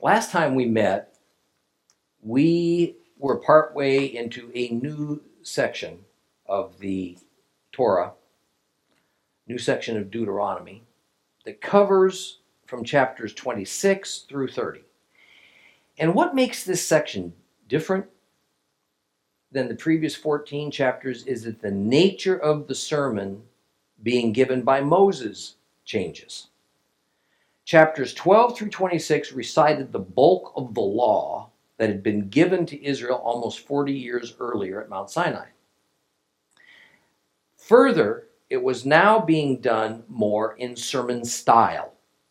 Last time we met, we were partway into a new section of the Torah, new section of Deuteronomy, that covers from chapters 26 through 30. And what makes this section different than the previous 14 chapters is that the nature of the sermon being given by Moses changes. Chapters 12 through 26 recited the bulk of the law that had been given to Israel almost 40 years earlier at Mount Sinai. Further, it was now being done more in sermon style,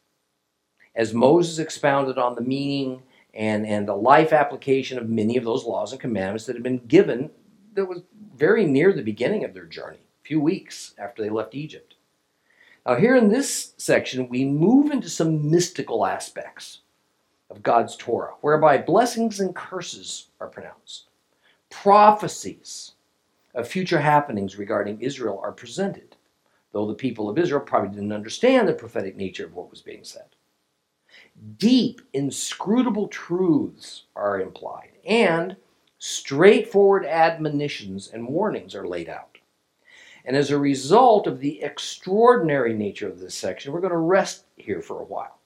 as Moses expounded on the meaning and the life application of many of those laws and commandments that had been given that was very near the beginning of their journey, a few weeks after they left Egypt. Now here in this section, we move into some mystical aspects of God's Torah, whereby blessings and curses are pronounced. Prophecies of future happenings regarding Israel are presented, though the people of Israel probably didn't understand the prophetic nature of what was being said. Deep, inscrutable truths are implied, and straightforward admonitions and warnings are laid out. And as a result of the extraordinary nature of this section, we're going to rest here for a while.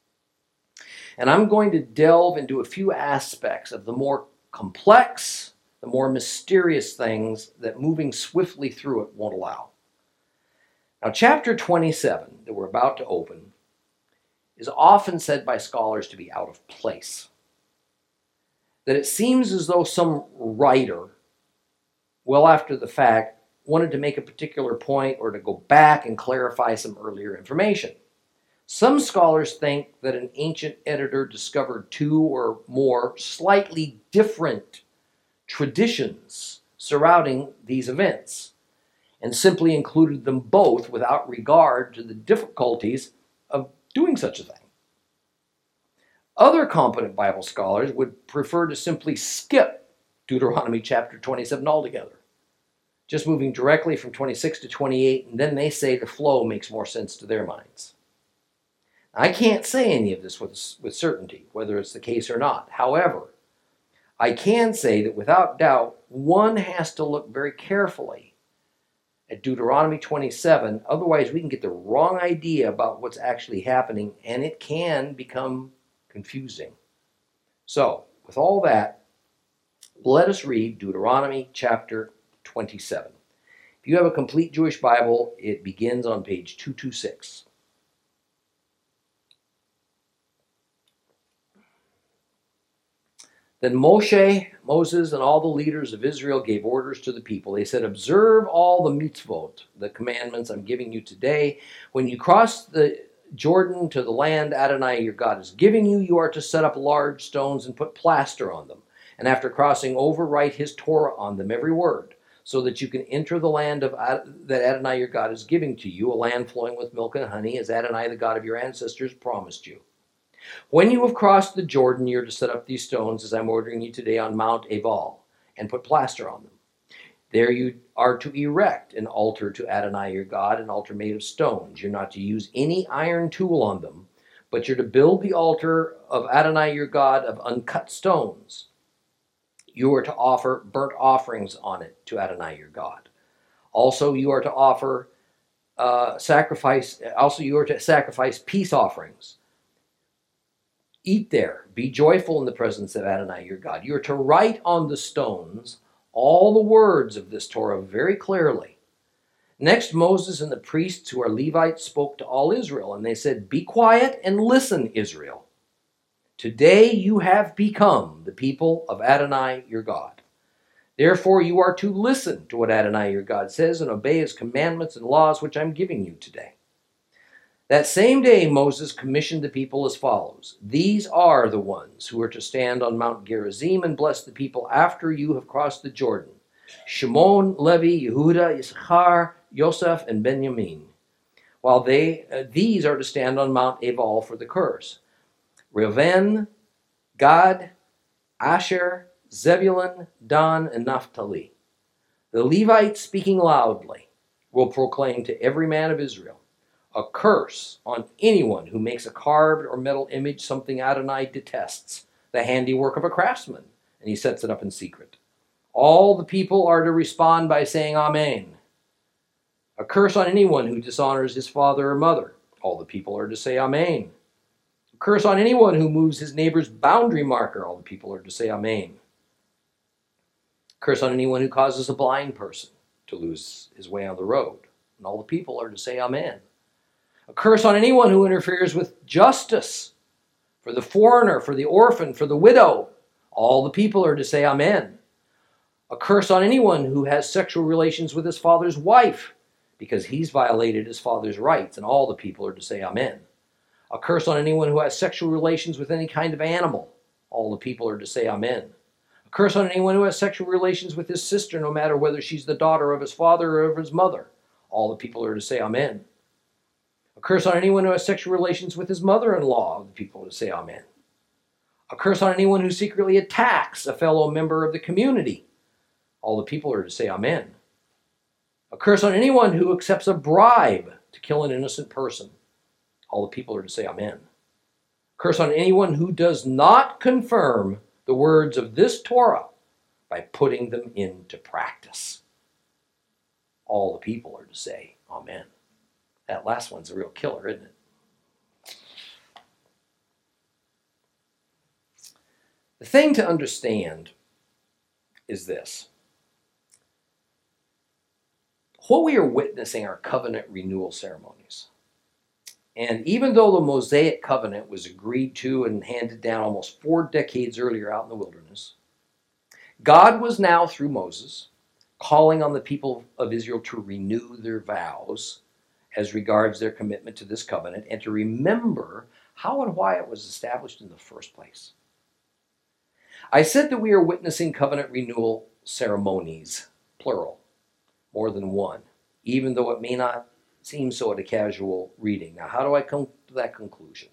And I'm going to delve into a few aspects of the more complex, the more mysterious things that moving swiftly through it won't allow. Now, chapter 27 that we're about to open is often said by scholars to be out of place. That it seems as though some writer, well after the fact, wanted to make a particular point or to go back and clarify some earlier information. Some scholars think that an ancient editor discovered two or more slightly different traditions surrounding these events and simply included them both without regard to the difficulties of doing such a thing. Other competent Bible scholars would prefer to simply skip Deuteronomy chapter 27 altogether, just moving directly from 26 to 28, and then they say the flow makes more sense to their minds. I can't say any of this with certainty, whether it's the case or not. However, I can say that without doubt, one has to look very carefully at Deuteronomy 27, otherwise we can get the wrong idea about what's actually happening, and it can become confusing. So, with all that, let us read Deuteronomy chapter 27. If you have a complete Jewish Bible, it begins on page 226. Then Moses, and all the leaders of Israel gave orders to the people. They said, observe all the mitzvot, the commandments I'm giving you today. When you cross the Jordan to the land Adonai your God is giving you, you are to set up large stones and put plaster on them. And after crossing over, write his Torah on them, every word, so that you can enter the land that Adonai your God is giving to you, a land flowing with milk and honey, as Adonai the God of your ancestors promised you. When you have crossed the Jordan, you're to set up these stones, as I'm ordering you today, on Mount Ebal, and put plaster on them. There you are to erect an altar to Adonai your God, an altar made of stones. You're not to use any iron tool on them, but you're to build the altar of Adonai your God of uncut stones. You are to offer burnt offerings on it to Adonai your God. Also, you are to offer sacrifice peace offerings. Eat there, be joyful in the presence of Adonai your God. You are to write on the stones all the words of this Torah very clearly. Next, Moses and the priests who are Levites spoke to all Israel, and they said, be quiet and listen, Israel. Today you have become the people of Adonai your God. Therefore you are to listen to what Adonai your God says and obey his commandments and laws which I'm giving you today. That same day Moses commissioned the people as follows. These are the ones who are to stand on Mount Gerizim and bless the people after you have crossed the Jordan. Shimon, Levi, Yehuda, Issachar, Yosef, and Benjamin. While these are to stand on Mount Ebal for the curse. Reuven, Gad, Asher, Zebulun, Dan, and Naphtali. The Levites, speaking loudly, will proclaim to every man of Israel, A curse on anyone who makes a carved or metal image, something Adonai detests, the handiwork of a craftsman, and he sets it up in secret. All the people are to respond by saying Amen. A curse on anyone who dishonors his father or mother. All the people are to say Amen. A curse on anyone who moves his neighbor's boundary marker. All the people are to say Amen. A curse on anyone who causes a blind person to lose his way on the road. And all the people are to say Amen. A curse on anyone who interferes with justice for the foreigner, for the orphan, for the widow. All the people are to say Amen. A curse on anyone who has sexual relations with his father's wife, because he's violated his father's rights, and all the people are to say Amen. A curse on anyone who has sexual relations with any kind of animal. All the people are to say Amen. A curse on anyone who has sexual relations with his sister, no matter whether she's the daughter of his father or of his mother. All the people are to say Amen. A curse on anyone who has sexual relations with his mother-in-law. All the people are to say Amen. A curse on anyone who secretly attacks a fellow member of the community. All the people are to say Amen. A curse on anyone who accepts a bribe to kill an innocent person. All the people are to say Amen. A curse on anyone who does not confirm the words of this Torah by putting them into practice. All the people are to say Amen. That last one's a real killer, isn't it? The thing to understand is this. What we are witnessing are covenant renewal ceremonies. And even though the Mosaic covenant was agreed to and handed down almost 4 decades earlier out in the wilderness, God was now, through Moses, calling on the people of Israel to renew their vows as regards their commitment to this covenant and to remember how and why it was established in the first place. I said that we are witnessing covenant renewal ceremonies, plural, more than one, even though it may not seem so at a casual reading. Now, how do I come to that conclusion?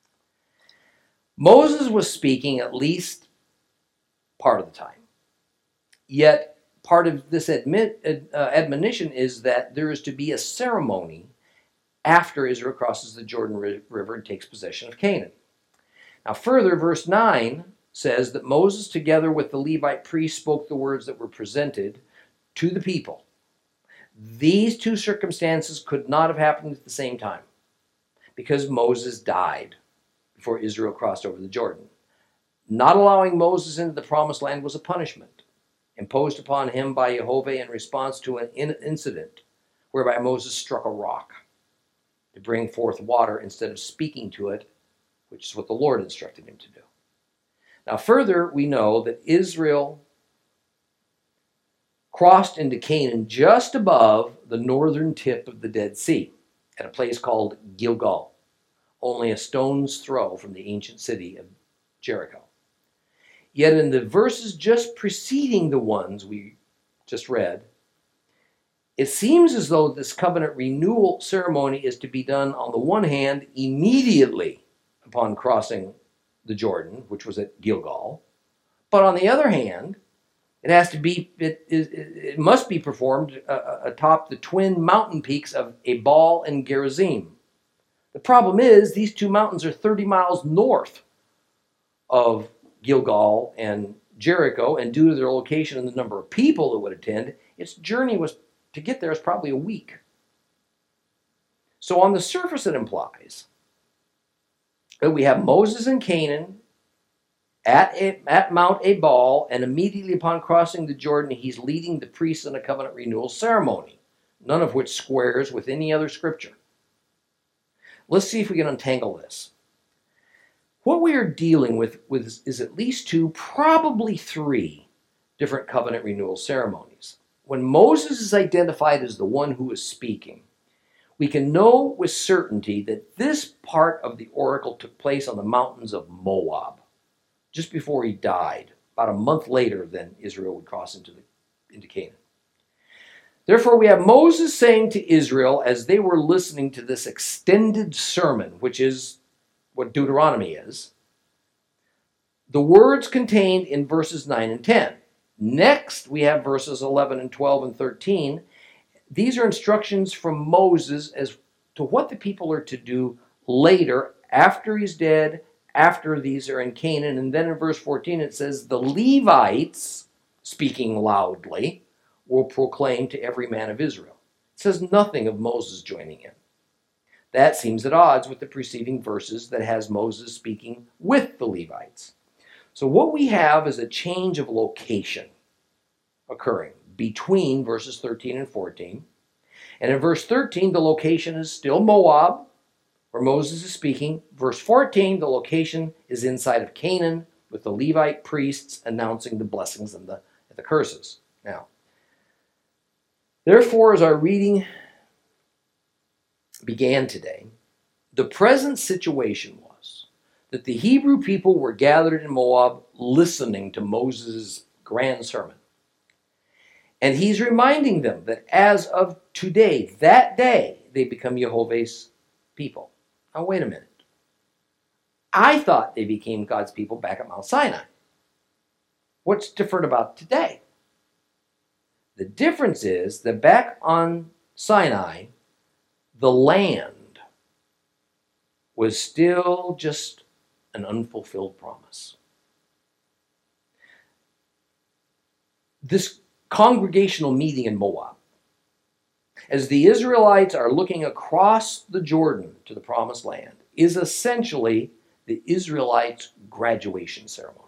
Moses was speaking at least part of the time. Yet, part of this admonition is that there is to be a ceremony after Israel crosses the Jordan River and takes possession of Canaan. Now, further, verse 9 says that Moses, together with the Levite priests, spoke the words that were presented to the people. These two circumstances could not have happened at the same time because Moses died before Israel crossed over the Jordan. Not allowing Moses into the promised land was a punishment imposed upon him by Jehovah in response to an incident whereby Moses struck a rock to bring forth water instead of speaking to it, which is what the Lord instructed him to do. Now, further, we know that Israel crossed into Canaan just above the northern tip of the Dead Sea at a place called Gilgal, only a stone's throw from the ancient city of Jericho. Yet in the verses just preceding the ones we just read, it seems as though this covenant renewal ceremony is to be done, on the one hand, immediately upon crossing the Jordan, which was at Gilgal, but on the other hand, it must be performed atop the twin mountain peaks of Ebal and Gerizim. The problem is these two mountains are 30 miles north of Gilgal and Jericho, and due to their location and the number of people that would attend, its journey to get there is probably a week. So on the surface it implies that we have Moses in Canaan at Mount Ebal, and immediately upon crossing the Jordan, he's leading the priests in a covenant renewal ceremony, none of which squares with any other scripture. Let's see if we can untangle this. What we are dealing with is at least 2, probably 3 different covenant renewal ceremonies. When Moses is identified as the one who is speaking, we can know with certainty that this part of the oracle took place on the mountains of Moab, just before he died, about a month later than Israel would cross into Canaan. Therefore, we have Moses saying to Israel, as they were listening to this extended sermon, which is what Deuteronomy is, the words contained in verses 9 and 10. Next, we have verses 11 and 12 and 13. These are instructions from Moses as to what the people are to do later, after he's dead, after these are in Canaan. And then in verse 14 it says, the Levites, speaking loudly, will proclaim to every man of Israel. It says nothing of Moses joining in. That seems at odds with the preceding verses that has Moses speaking with the Levites. So what we have is a change of location occurring between verses 13 and 14. And in verse 13, the location is still Moab, where Moses is speaking. Verse 14, the location is inside of Canaan, with the Levite priests announcing the blessings and the curses. Now, therefore, as our reading began today, the present situation was that the Hebrew people were gathered in Moab listening to Moses' grand sermon. And he's reminding them that as of today, that day, they become Jehovah's people. Now, wait a minute. I thought they became God's people back at Mount Sinai. What's different about today? The difference is that back on Sinai, the land was still just an unfulfilled promise. This congregational meeting in Moab, as the Israelites are looking across the Jordan to the promised land, is essentially the Israelites' graduation ceremony.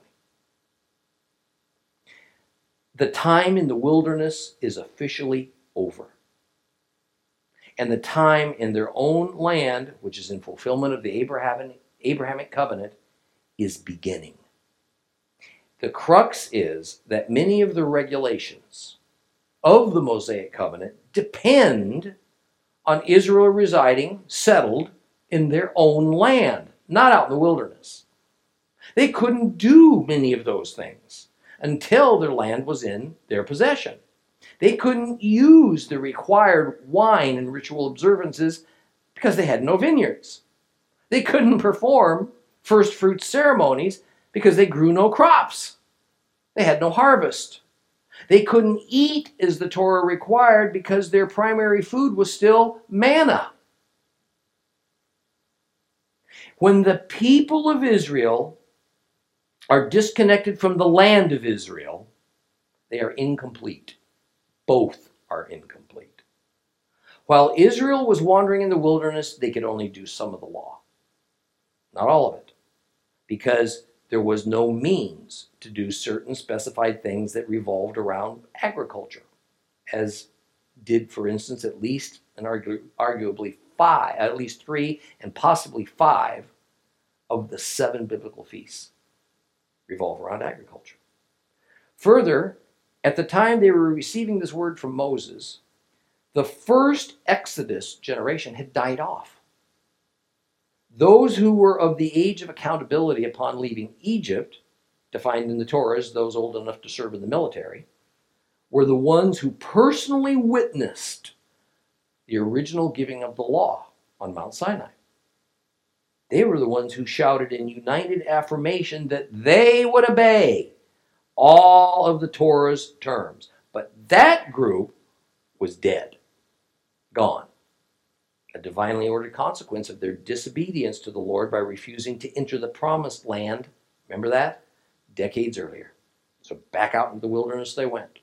The time in the wilderness is officially over. And the time in their own land, which is in fulfillment of the Abrahamic covenant, is beginning. The crux is that many of the regulations of the Mosaic covenant depend on Israel residing, settled in their own land, not out in the wilderness. They couldn't do many of those things until their land was in their possession. They couldn't use the required wine and ritual observances because they had no vineyards. They couldn't perform first fruit ceremonies because they grew no crops. They had no harvest. They couldn't eat as the Torah required because their primary food was still manna. When the people of Israel are disconnected from the land of Israel, they are incomplete. Both are incomplete. While Israel was wandering in the wilderness, they could only do some of the law. Not all of it. Because there was no means to do certain specified things that revolved around agriculture, as did, for instance, at least and arguably at least 3 and possibly 5 of the 7 biblical feasts revolve around agriculture. Further, at the time they were receiving this word from Moses, the first Exodus generation had died off. Those who were of the age of accountability upon leaving Egypt, defined in the Torah as those old enough to serve in the military, were the ones who personally witnessed the original giving of the law on Mount Sinai. They were the ones who shouted in united affirmation that they would obey all of the Torah's terms. But that group was dead, gone. A divinely ordered consequence of their disobedience to the Lord by refusing to enter the promised land. Remember that? Decades earlier. So back out into the wilderness they went.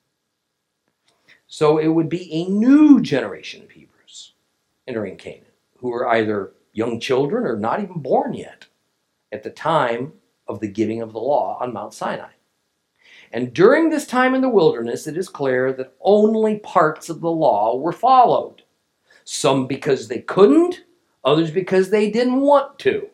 So it would be a new generation of Hebrews entering Canaan, who were either young children or not even born yet at the time of the giving of the law on Mount Sinai. And during this time in the wilderness, it is clear that only parts of the law were followed. Some because they couldn't, others because they didn't want to.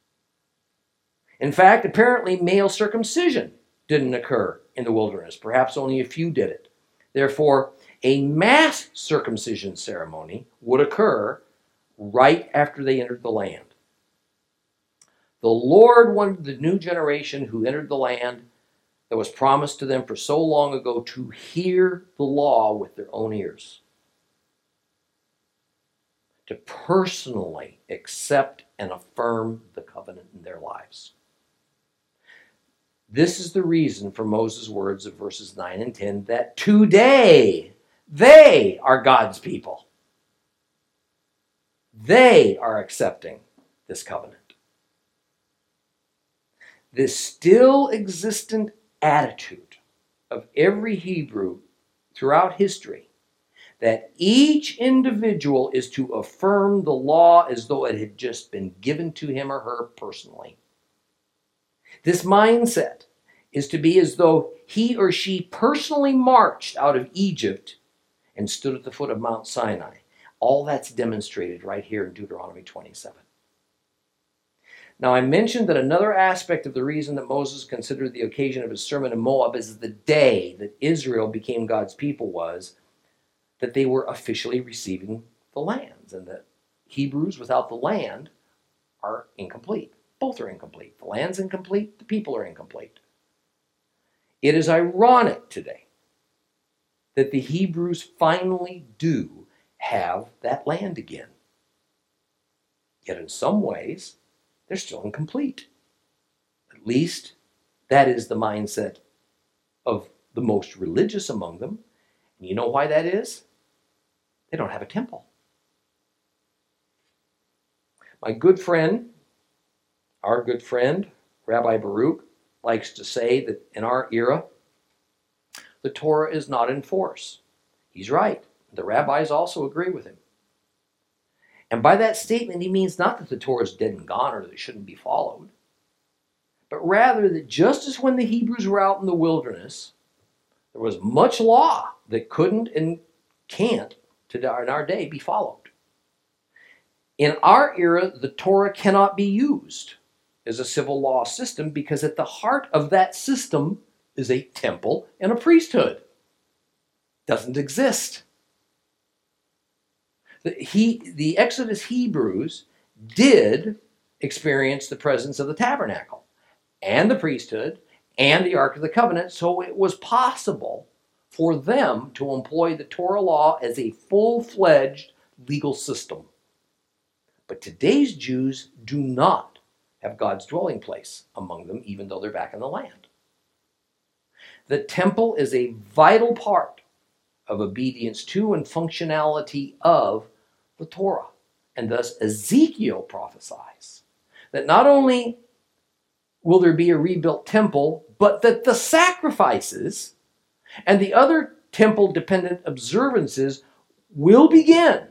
In fact, apparently male circumcision didn't occur in the wilderness. Perhaps only a few did it. Therefore, a mass circumcision ceremony would occur right after they entered the land. The Lord wanted the new generation who entered the land that was promised to them for so long ago to hear the law with their own ears, to personally accept and affirm the covenant in their lives. This is the reason for Moses' words of verses 9 and 10 that today they are God's people. They are accepting this covenant. This still existent attitude of every Hebrew throughout history, that each individual is to affirm the law as though it had just been given to him or her personally. This mindset is to be as though he or she personally marched out of Egypt and stood at the foot of Mount Sinai. All that's demonstrated right here in Deuteronomy 27. Now, I mentioned that another aspect of the reason that Moses considered the occasion of his sermon in Moab as the day that Israel became God's people was that they were officially receiving the lands, and that Hebrews without the land are incomplete. Both are incomplete. The land's incomplete, the people are incomplete. It is ironic today that the Hebrews finally do have that land again. Yet in some ways, they're still incomplete. At least that is the mindset of the most religious among them. And you know why that is? They don't have a temple. My good friend, our good friend, Rabbi Baruch, likes to say that in our era, the Torah is not in force. He's right. The rabbis also agree with him. And by that statement, he means not that the Torah is dead and gone or that it shouldn't be followed, but rather that just as when the Hebrews were out in the wilderness, there was much law that couldn't and can't, in our day, be followed. In our era, the Torah cannot be used as a civil law system because at the heart of that system is a temple and a priesthood. It doesn't exist. The Exodus Hebrews did experience the presence of the tabernacle and the priesthood and the Ark of the Covenant, so it was possible for them to employ the Torah law as a full-fledged legal system. But today's Jews do not have God's dwelling place among them, even though they're back in the land. The temple is a vital part of obedience to and functionality of the Torah. And thus Ezekiel prophesies that not only will there be a rebuilt temple, but that the sacrifices and the other temple-dependent observances will begin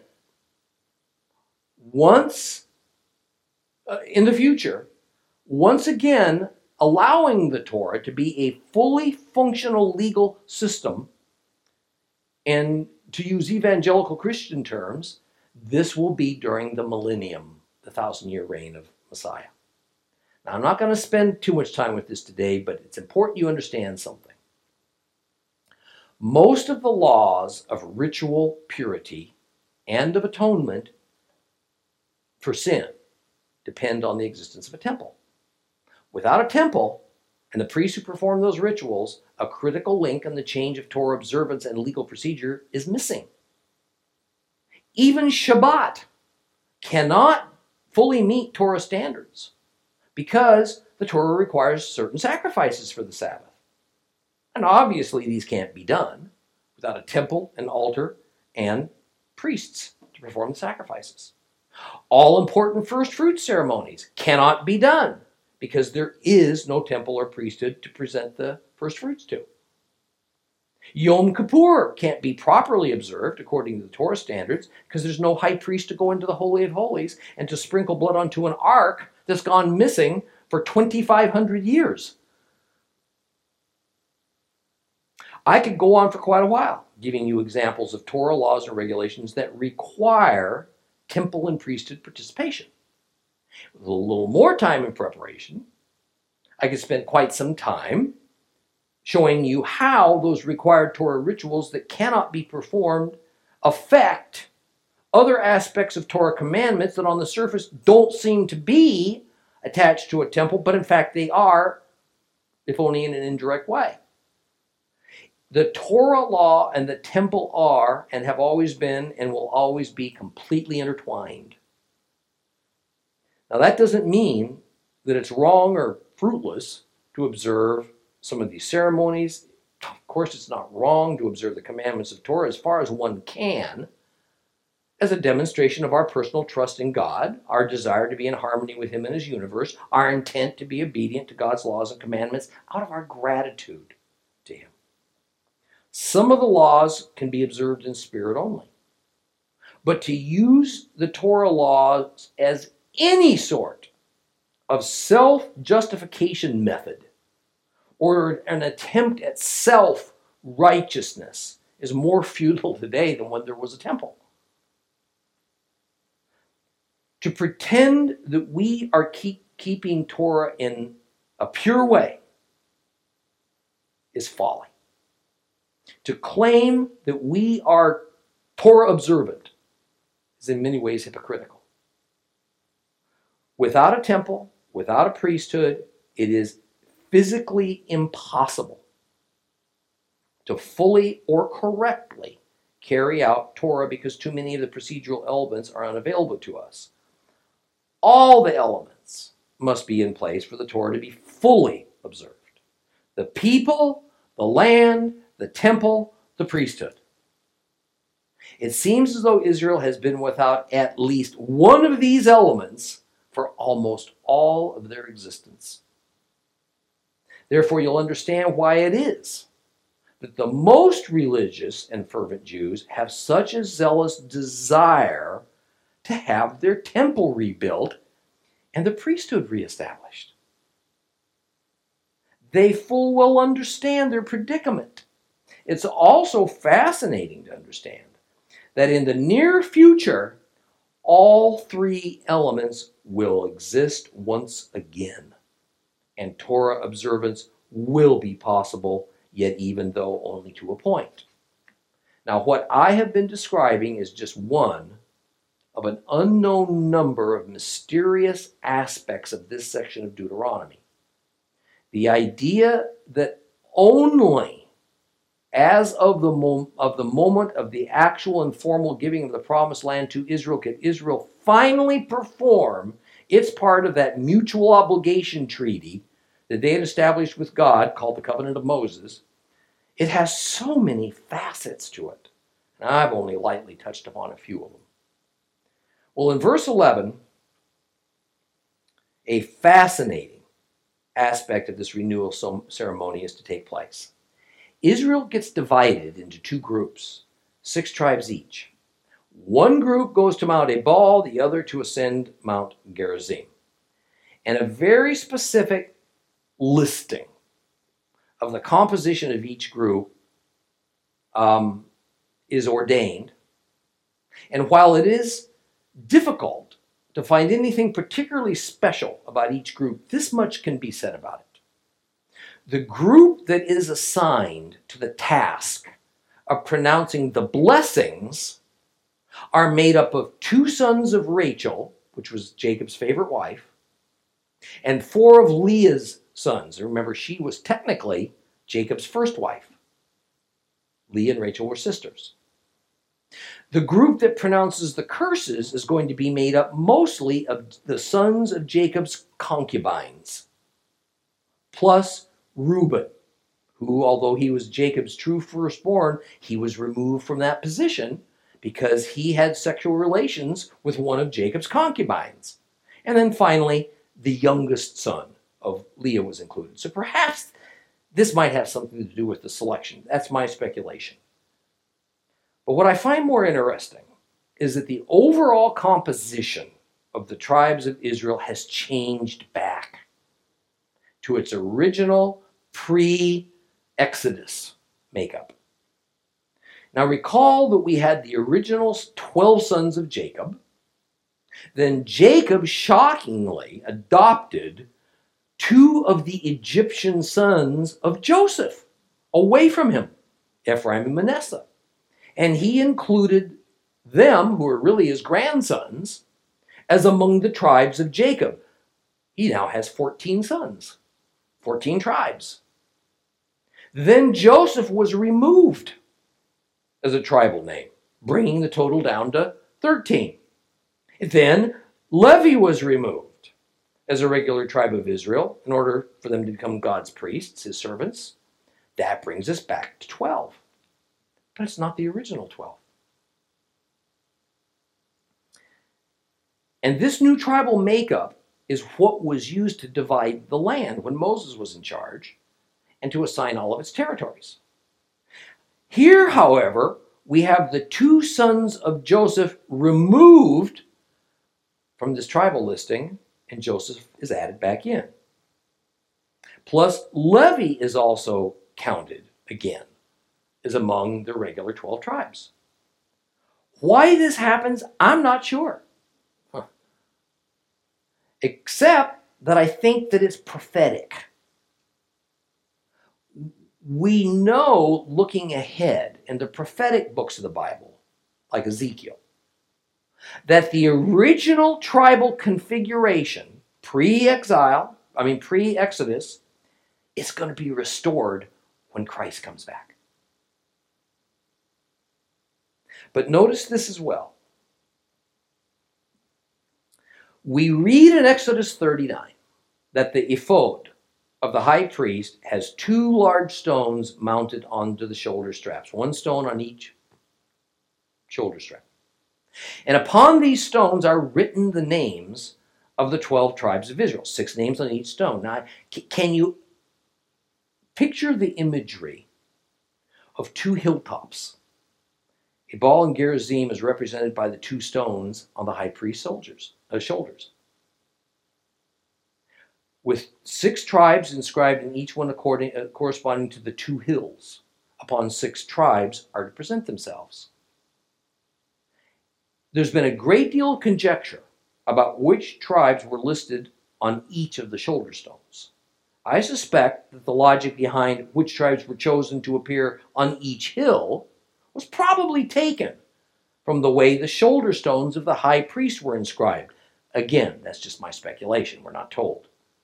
once in the future, once again allowing the Torah to be a fully functional legal system. And to use evangelical Christian terms, this will be during the millennium, the 1,000-year reign of Messiah. Now, I'm not going to spend too much time with this today, but it's important you understand something. Most of the laws of ritual purity and of atonement for sin depend on the existence of a temple. Without a temple, and the priests who perform those rituals, a critical link in the change of Torah observance and legal procedure is missing. Even Shabbat cannot fully meet Torah standards because the Torah requires certain sacrifices for the Sabbath. And obviously these can't be done without a temple, an altar, and priests to perform the sacrifices. All important first fruit ceremonies cannot be done because there is no temple or priesthood to present the first fruits to. Yom Kippur can't be properly observed according to the Torah standards because there's no high priest to go into the Holy of Holies and to sprinkle blood onto an ark that's gone missing for 2,500 years. I could go on for quite a while giving you examples of Torah laws and regulations that require temple and priesthood participation. With a little more time in preparation, I could spend quite some time showing you how those required Torah rituals that cannot be performed affect other aspects of Torah commandments that on the surface don't seem to be attached to a temple, but in fact they are, if only in an indirect way. The Torah law and the temple are and have always been and will always be completely intertwined. Now that doesn't mean that it's wrong or fruitless to observe some of these ceremonies. Of course, it's not wrong to observe the commandments of Torah as far as one can. as a demonstration of our personal trust in God, our desire to be in harmony with Him and His universe, our intent to be obedient to God's laws and commandments out of our gratitude to Him. Some of the laws can be observed in spirit only. But to use the Torah laws as any sort of self-justification method or an attempt at self-righteousness is more futile today than when there was a temple. To pretend that we are keeping Torah in a pure way is folly. To claim that we are Torah observant is in many ways hypocritical. Without a temple, without a priesthood, it is physically impossible to fully or correctly carry out Torah because too many of the procedural elements are unavailable to us. All the elements must be in place for the Torah to be fully observed. The people, the land, the temple, the priesthood. It seems as though Israel has been without at least one of these elements for almost all of their existence. Therefore, you'll understand why it is that the most religious and fervent Jews have such a zealous desire to have their temple rebuilt and the priesthood reestablished. They full well understand their predicament. It's also fascinating to understand that in the near future, all three elements will exist once again, and Torah observance will be possible, yet even though only to a point. Now, what I have been describing is just one of an unknown number of mysterious aspects of this section of Deuteronomy. The idea that only as of the moment of the actual and formal giving of the promised land to Israel could Israel finally perform its part of that mutual obligation treaty that they had established with God, called the Covenant of Moses. It has so many facets to it, and I've only lightly touched upon a few of them. Well, in verse 11, a fascinating aspect of this renewal ceremony is to take place. Israel gets divided into two groups, 6 tribes each. One group goes to Mount Ebal, the other to ascend Mount Gerizim. And a very specific listing of the composition of each group is ordained. And while it is difficult to find anything particularly special about each group, this much can be said about it. The group that is assigned to the task of pronouncing the blessings are made up of 2 sons of Rachel, which was Jacob's favorite wife, and 4 of Leah's sons. Remember, she was technically Jacob's first wife. Leah and Rachel were sisters. The group that pronounces the curses is going to be made up mostly of the sons of Jacob's concubines, plus Reuben, who, although he was Jacob's true firstborn, he was removed from that position because he had sexual relations with one of Jacob's concubines. And then finally, the youngest son of Leah was included. So perhaps this might have something to do with the selection. That's my speculation. But what I find more interesting is that the overall composition of the tribes of Israel has changed back to its original pre-Exodus makeup. Now recall that we had the original 12 sons of Jacob. Then Jacob shockingly adopted 2 of the Egyptian sons of Joseph away from him, Ephraim and Manasseh. And he included them, who were really his grandsons, as among the tribes of Jacob. He now has 14 sons, 14 tribes. Then Joseph was removed as a tribal name, bringing the total down to 13. Then Levi was removed as a regular tribe of Israel in order for them to become God's priests, his servants. That brings us back to 12. But it's not the original 12. And this new tribal makeup is what was used to divide the land when Moses was in charge and to assign all of its territories. Here, however, we have the two sons of Joseph removed from this tribal listing, and Joseph is added back in. Plus, Levi is also counted again as among the regular 12 tribes. Why this happens, I'm not sure. Except that I think that it's prophetic. We know, looking ahead in the prophetic books of the Bible, like Ezekiel, that the original tribal configuration, pre-Exodus, is going to be restored when Christ comes back. But notice this as well. We read in Exodus 39 that the ephod of the high priest has two large stones mounted onto the shoulder straps, one stone on each shoulder strap. And upon these stones are written the names of the 12 tribes of Israel, 6 names on each stone. Now, can you picture the imagery of two hilltops? Ebal and Gerizim is represented by the two stones on the high priest's shoulders, with 6 tribes inscribed in each one corresponding to the 2 hills upon 6 tribes are to present themselves. There's been a great deal of conjecture about which tribes were listed on each of the shoulder stones. I suspect that the logic behind which tribes were chosen to appear on each hill was probably taken from the way the shoulder stones of the high priest were inscribed. Again, that's just my speculation. We're not told.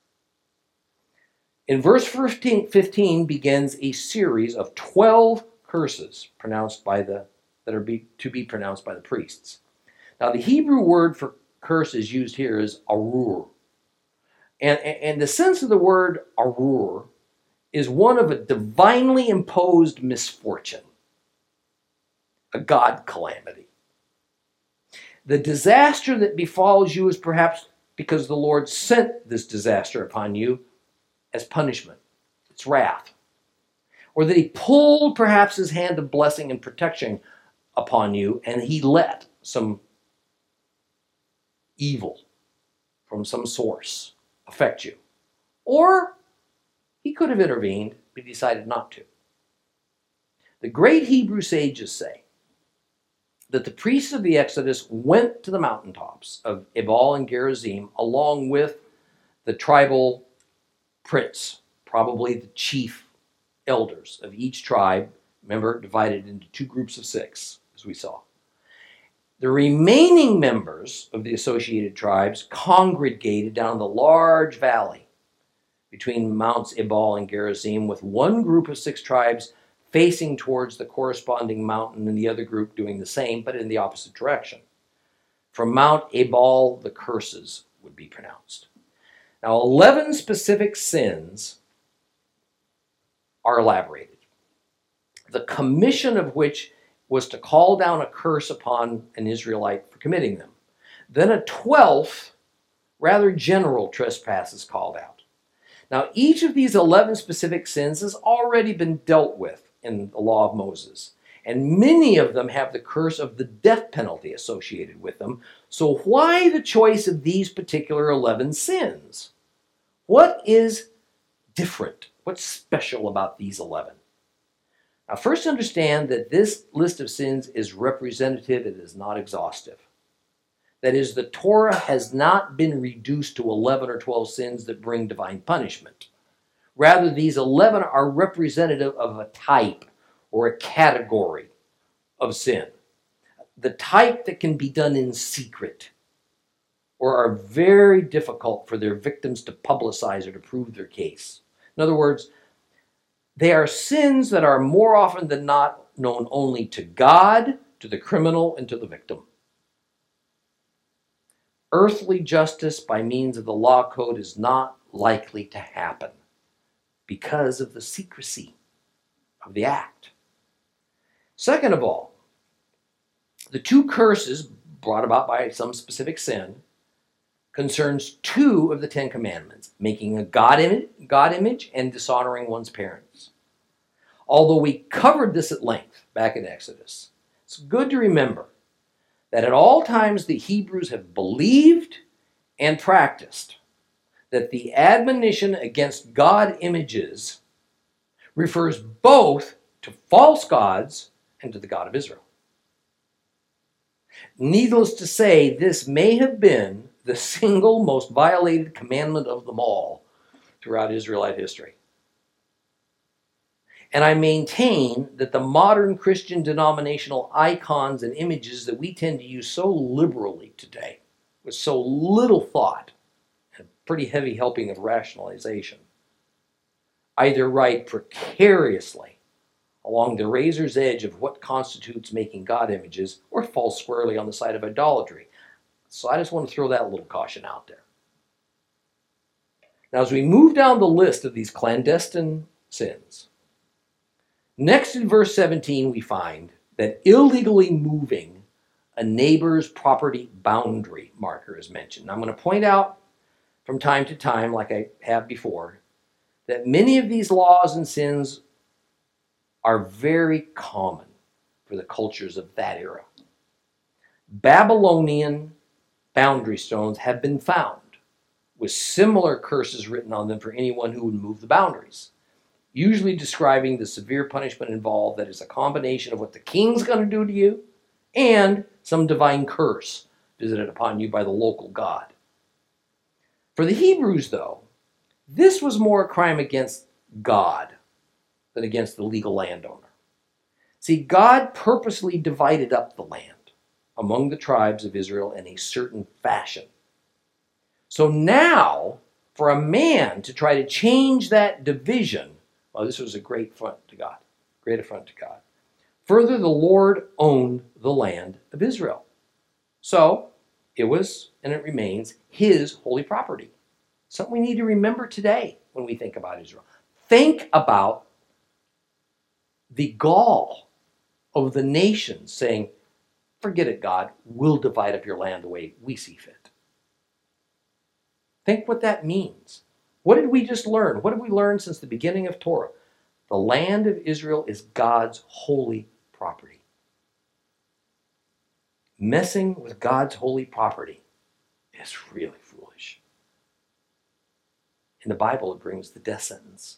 In verse 15 begins a series of 12 curses that are to be pronounced by the priests. Now, the Hebrew word for curse is used here is arur. And the sense of the word arur is one of a divinely imposed misfortune, a God calamity. The disaster that befalls you is perhaps because the Lord sent this disaster upon you as punishment. It's wrath. Or that he pulled perhaps his hand of blessing and protection upon you, and he let some evil from some source affect you. Or he could have intervened, but he decided not to. The great Hebrew sages say that the priests of the Exodus went to the mountaintops of Ebal and Gerizim along with the tribal prince, probably the chief elders of each tribe, remember, divided into 2 groups of 6, as we saw. The remaining members of the associated tribes congregated down the large valley between Mounts Ebal and Gerizim, with one group of 6 tribes facing towards the corresponding mountain and the other group doing the same, but in the opposite direction. From Mount Ebal, the curses would be pronounced. Now, 11 specific sins are elaborated, the commission of which was to call down a curse upon an Israelite for committing them. Then a 12th, rather general trespass is called out. Now, each of these 11 specific sins has already been dealt with in the law of Moses, and many of them have the curse of the death penalty associated with them. So why the choice of these particular 11 sins? What is different? What's special about these 11? Now, first understand that this list of sins is representative, it is not exhaustive. That is, the Torah has not been reduced to 11 or 12 sins that bring divine punishment. Rather, these 11 are representative of a type or a category of sin. The type that can be done in secret or are very difficult for their victims to publicize or to prove their case. In other words, they are sins that are more often than not known only to God, to the criminal, and to the victim. Earthly justice by means of the law code is not likely to happen because of the secrecy of the act. Second of all, the 2 curses brought about by some specific sin concerns two of the Ten Commandments, making a God image and dishonoring one's parents. Although we covered this at length back in Exodus, it's good to remember that at all times the Hebrews have believed and practiced that the admonition against God images refers both to false gods and to the God of Israel. Needless to say, this may have been the single most violated commandment of them all throughout Israelite history. And I maintain that the modern Christian denominational icons and images that we tend to use so liberally today, with so little thought and a pretty heavy helping of rationalization, either ride precariously along the razor's edge of what constitutes making God images or fall squarely on the side of idolatry. So I just want to throw that little caution out there. Now, as we move down the list of these clandestine sins, next in verse 17, we find that illegally moving a neighbor's property boundary marker is mentioned. I'm going to point out from time to time, like I have before, that many of these laws and sins are very common for the cultures of that era. Babylonian boundary stones have been found with similar curses written on them for anyone who would move the boundaries, usually describing the severe punishment involved that is a combination of what the king's going to do to you and some divine curse visited upon you by the local god. For the Hebrews, though, this was more a crime against God than against the legal landowner. See, God purposely divided up the land among the tribes of Israel in a certain fashion. So now, for a man to try to change that division, well, this was a great affront to God. Great affront to God. Further, the Lord owned the land of Israel. So, it was, and it remains, his holy property. Something we need to remember today when we think about Israel. Think about the gall of the nations saying, forget it, God, we'll divide up your land the way we see fit. Think what that means. What did we just learn? What have we learned since the beginning of Torah? The land of Israel is God's holy property. Messing with God's holy property is really foolish. In the Bible, it brings the death sentence.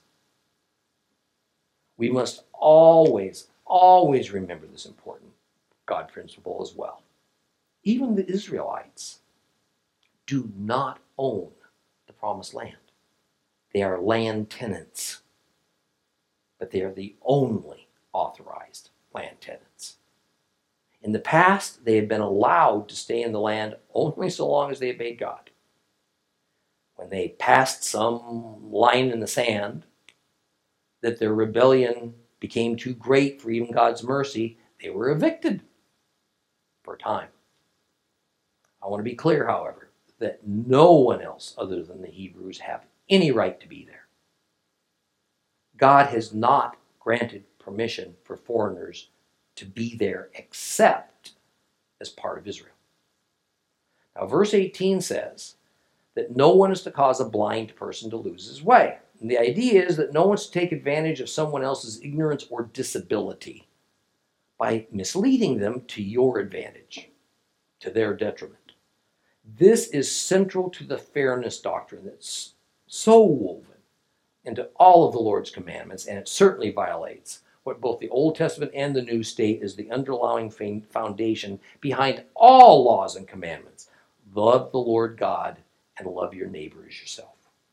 We must always remember this important God principle as well. Even the Israelites do not own the promised land. They are land tenants, but they are the only authorized land tenants. In the past, they had been allowed to stay in the land only so long as they obeyed God. When they passed some line in the sand that their rebellion became too great for even God's mercy, they were evicted for a time. I want to be clear, however, that no one else other than the Hebrews have any right to be there. God has not granted permission for foreigners to be there except as part of Israel. Now, verse 18 says that no one is to cause a blind person to lose his way. And the idea is that no one's to take advantage of someone else's ignorance or disability by misleading them to your advantage, to their detriment. This is central to the fairness doctrine that's so woven into all of the Lord's commandments, and it certainly violates what both the Old Testament and the New state is the underlying foundation behind all laws and commandments. Love the Lord God and love your neighbor as yourself.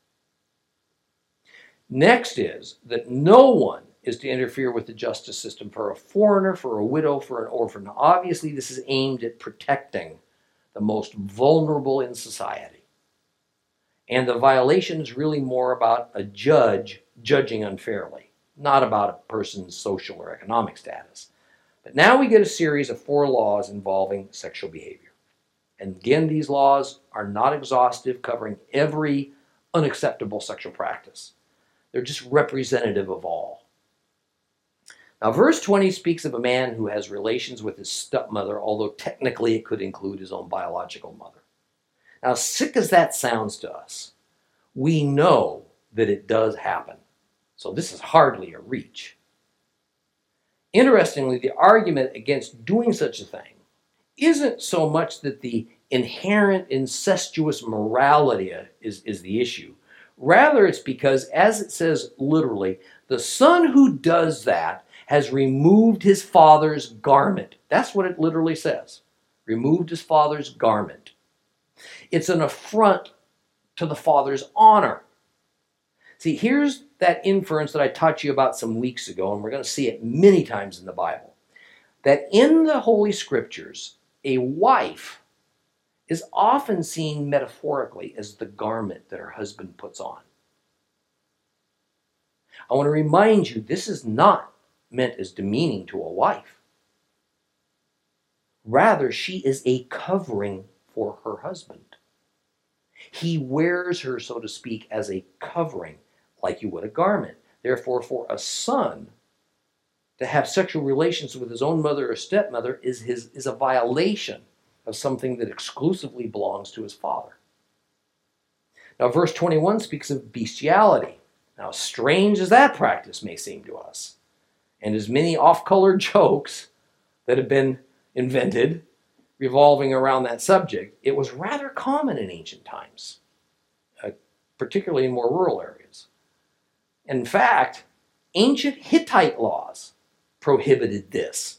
Next is that no one is to interfere with the justice system for a foreigner, for a widow, for an orphan. Now, obviously, this is aimed at protecting the most vulnerable in society. And the violation is really more about a judge judging unfairly, not about a person's social or economic status. But now we get a series of 4 laws involving sexual behavior. And again, these laws are not exhaustive, covering every unacceptable sexual practice. They're just representative of all. Now, verse 20 speaks of a man who has relations with his stepmother, although technically it could include his own biological mother. Now, sick as that sounds to us, we know that it does happen. So this is hardly a reach. Interestingly, the argument against doing such a thing isn't so much that the inherent incestuous morality is the issue. Rather, it's because, as it says literally, the son who does that has removed his father's garment. That's what it literally says. Removed his father's garment. It's an affront to the father's honor. See, here's that inference that I taught you about some weeks ago, and we're going to see it many times in the Bible. That in the Holy Scriptures, a wife is often seen metaphorically as the garment that her husband puts on. I want to remind you, this is not meant as demeaning to a wife. Rather, she is a covering for her husband. He wears her, so to speak, as a covering, like you would a garment. Therefore, for a son to have sexual relations with his own mother or stepmother is a violation of something that exclusively belongs to his father. Now, verse 21 speaks of bestiality. Now, strange as that practice may seem to us, and as many off-colored jokes that have been invented revolving around that subject, it was rather common in ancient times, particularly in more rural areas. In fact, ancient Hittite laws prohibited this.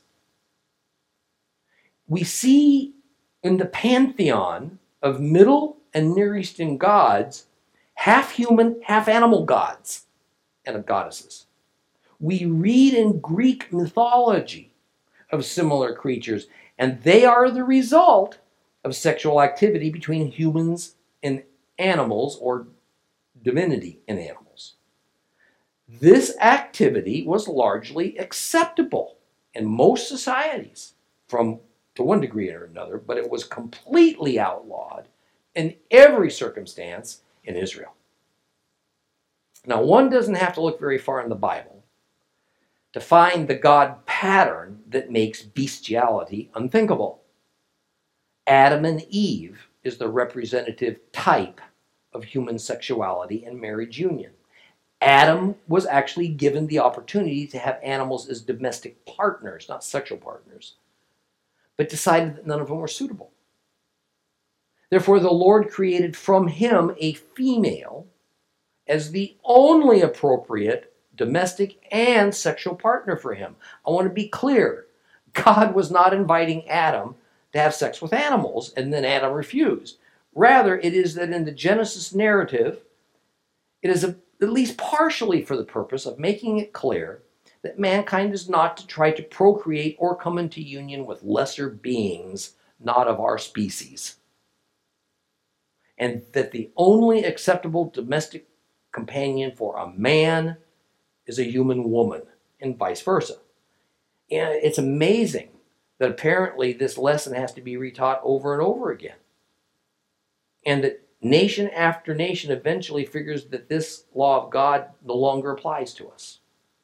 We see in the pantheon of Middle and Near Eastern gods, half human, half animal gods and goddesses. We read in Greek mythology of similar creatures, and they are the result of sexual activity between humans and animals, or divinity in animals. This activity was largely acceptable in most societies to one degree or another, but it was completely outlawed in every circumstance in Israel. Now, one doesn't have to look very far in the Bible to find the God pattern that makes bestiality unthinkable. Adam and Eve is the representative type of human sexuality and marriage union. Adam was actually given the opportunity to have animals as domestic partners, not sexual partners, but decided that none of them were suitable. Therefore, the Lord created from him a female as the only appropriate domestic and sexual partner for him. I want to be clear. God was not inviting Adam to have sex with animals, and then Adam refused. Rather, it is that in the Genesis narrative, it is at least partially for the purpose of making it clear that mankind is not to try to procreate or come into union with lesser beings not of our species. And that the only acceptable domestic companion for a man is a human woman, and vice versa. And it's amazing that apparently this lesson has to be retaught over and over again. And that nation after nation eventually figures that this law of God no longer applies to us.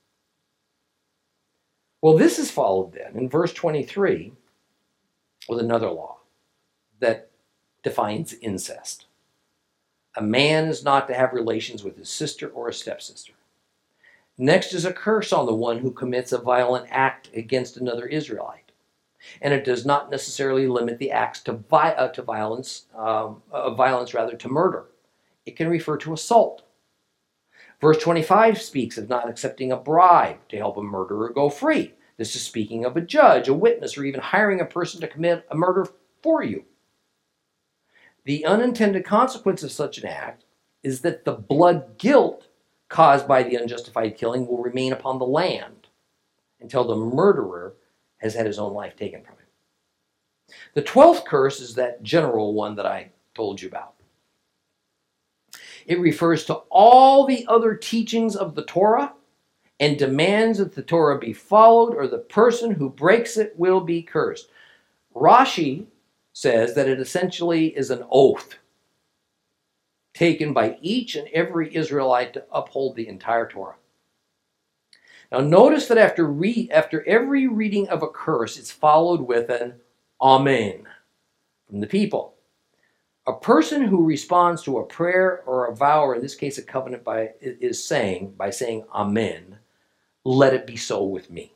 Well, this is followed then in verse 23 with another law that defines incest. A man is not to have relations with his sister or a stepsister. Next is a curse on the one who commits a violent act against another Israelite. And it does not necessarily limit the acts to violence, to murder. It can refer to assault. Verse 25 speaks of not accepting a bribe to help a murderer go free. This is speaking of a judge, a witness, or even hiring a person to commit a murder for you. The unintended consequence of such an act is that the blood guilt caused by the unjustified killing will remain upon the land until the murderer has had his own life taken from him. The 12th curse is that general one that I told you about. It refers to all the other teachings of the Torah and demands that the Torah be followed, or the person who breaks it will be cursed. Rashi says that it essentially is an oath taken by each and every Israelite to uphold the entire Torah. Now notice that after every reading of a curse, it's followed with an Amen from the people. A person who responds to a prayer or a vow, or in this case a covenant, by saying Amen, let it be so with me.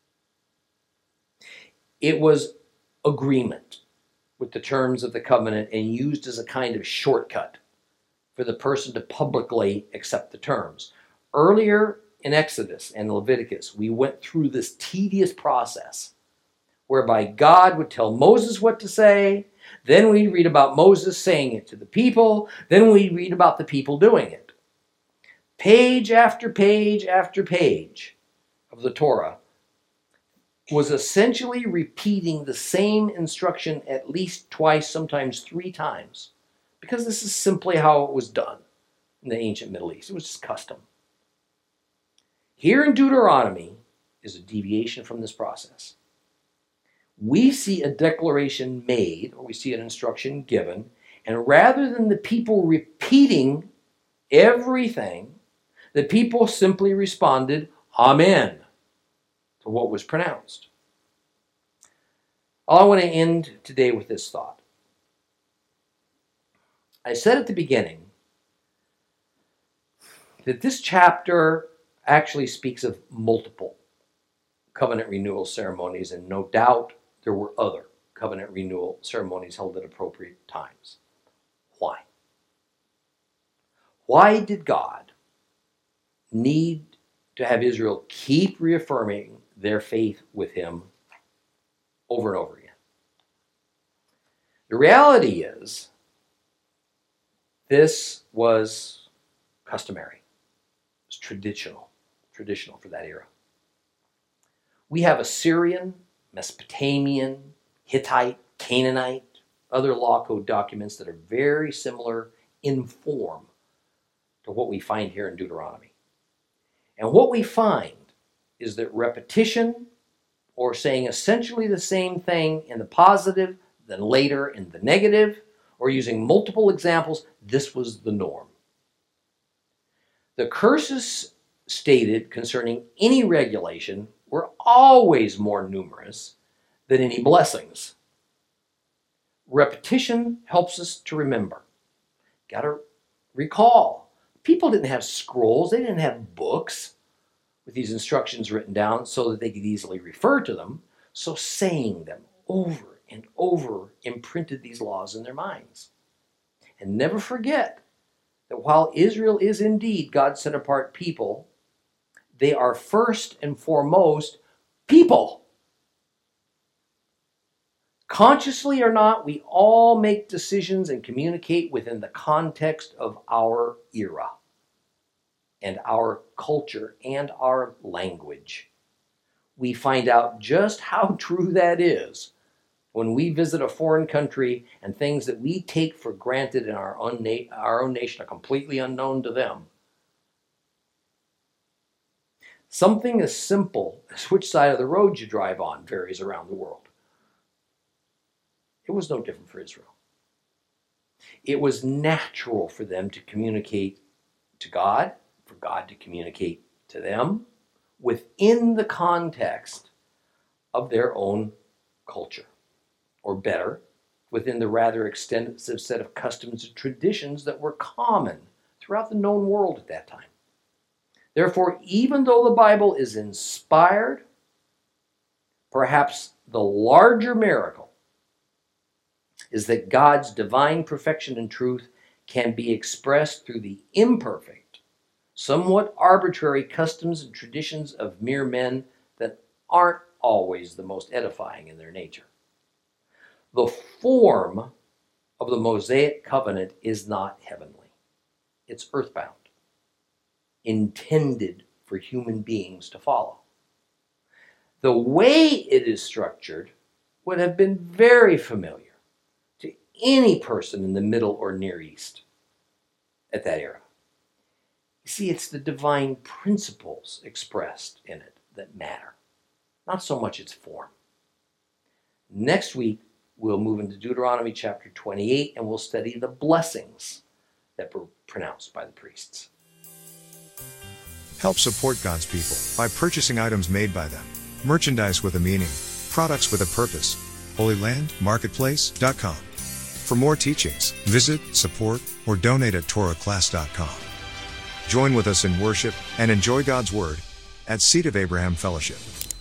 It was agreement with the terms of the covenant and used as a kind of shortcut for the person to publicly accept the terms. Earlier in Exodus and Leviticus, we went through this tedious process whereby God would tell Moses what to say, then we'd read about Moses saying it to the people, then we'd read about the people doing it. Page after page after page of the Torah was essentially repeating the same instruction at least twice, sometimes 3 times, because this is simply how it was done in the ancient Middle East. It was just custom. Here in Deuteronomy is a deviation from this process. We see a declaration made, or we see an instruction given, and rather than the people repeating everything, the people simply responded, Amen, to what was pronounced. I want to end today with this thought. I said at the beginning that this chapter actually speaks of multiple covenant renewal ceremonies, and no doubt there were other covenant renewal ceremonies held at appropriate times. Why? Why did God need to have Israel keep reaffirming their faith with him over and over again? The reality is, this was customary. It was traditional for that era. We have Assyrian, Mesopotamian, Hittite, Canaanite, other law code documents that are very similar in form to what we find here in Deuteronomy. And what we find is that repetition, or saying essentially the same thing in the positive, then later in the negative, or using multiple examples, this was the norm. The curses stated concerning any regulation were always more numerous than any blessings. Repetition helps us to remember. Got to recall, people didn't have scrolls, they didn't have books with these instructions written down so that they could easily refer to them. So saying them over and over imprinted these laws in their minds. And never forget that while Israel is indeed God's set-apart people, they are first and foremost people. Consciously or not, we all make decisions and communicate within the context of our era and our culture and our language. We find out just how true that is when we visit a foreign country and things that we take for granted in our own nation are completely unknown to them. Something as simple as which side of the road you drive on varies around the world. It was no different for Israel. It was natural for them to communicate to God, for God to communicate to them within the context of their own culture. Or better, within the rather extensive set of customs and traditions that were common throughout the known world at that time. Therefore, even though the Bible is inspired, perhaps the larger miracle is that God's divine perfection and truth can be expressed through the imperfect, somewhat arbitrary customs and traditions of mere men that aren't always the most edifying in their nature. The form of the Mosaic covenant is not heavenly. It's earthbound, intended for human beings to follow. The way it is structured would have been very familiar to any person in the Middle or Near East at that era. You see, it's the divine principles expressed in it that matter, not so much its form. Next week, we'll move into Deuteronomy chapter 28, and we'll study the blessings that were pronounced by the priests. Help support God's people by purchasing items made by them. Merchandise with a meaning, products with a purpose. HolyLandMarketplace.com. For more teachings, visit, support, or donate at TorahClass.com. Join with us in worship and enjoy God's Word at Seed of Abraham Fellowship.